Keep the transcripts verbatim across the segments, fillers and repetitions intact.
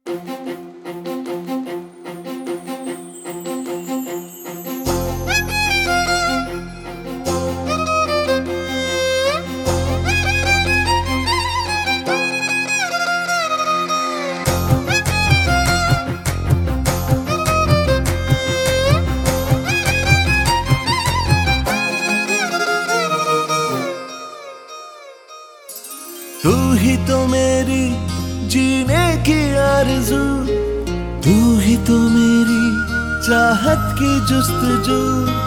तू ही तो मेरी जीने की आरज़ू, तू ही तो मेरी चाहत की जुस्तजू।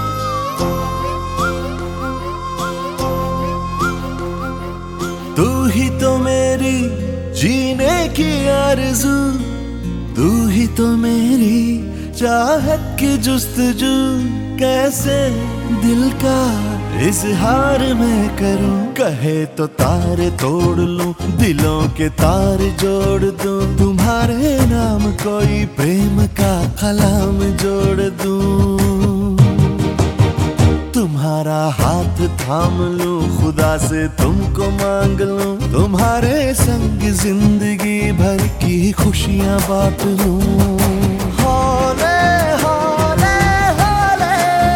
तू ही तो मेरी जीने की आरज़ू, तू ही तो मेरी चाहत की जुस्तजू। कैसे दिल का इजहार मैं करूं, कहे तो तारे तोड़ लूं, दिलों के तार जोड़ दूं। तुम्हारे नाम कोई प्रेम का कलाम जोड़ दूं। तुम्हारा हाथ थाम लूं, खुदा से तुमको मांग लूं। तुम्हारे संग जिंदगी भर की खुशियां बांट लूं। हौले हौले हौले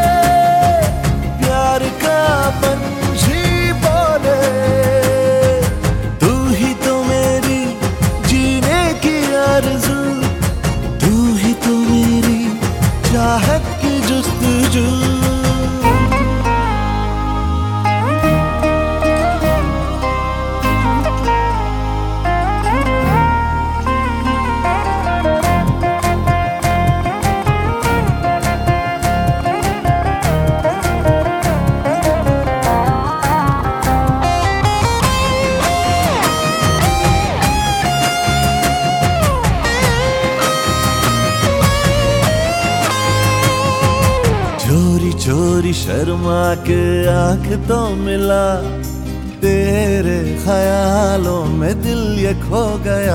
प्यार का पंछी बोले, तू ही तो मेरी जीने की आरज़ू, तू ही तो मेरी चाहत की जुस्तजू। चोरी चोरी शर्मा के आंख तो मिला, तेरे ख्यालों में दिल ये खो गया।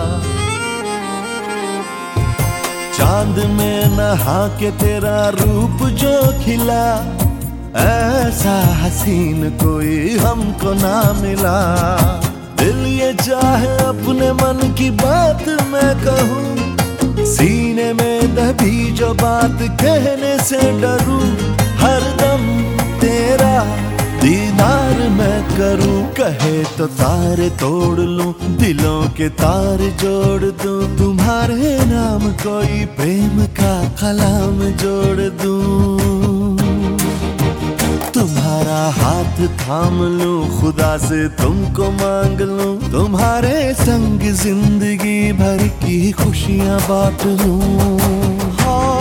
चांद में नहा के तेरा रूप जो खिला, ऐसा हसीन कोई हमको ना मिला। दिल ये चाहे अपने मन की बात मैं कहूँ, सीने में दबी जो बात कहने से डरूं। हरदम तेरा दीदार मैं करूं, कहे तो तारे तोड़ लूं, दिलों के तार जोड़ दूं। तुम्हारे नाम कोई प्रेम का कलाम जोड़ दूं। तुम्हारा हाथ थाम लूं, खुदा से तुमको मांग लूं। तुम्हारे संग जिंदगी भर की खुशियां बांट लूं।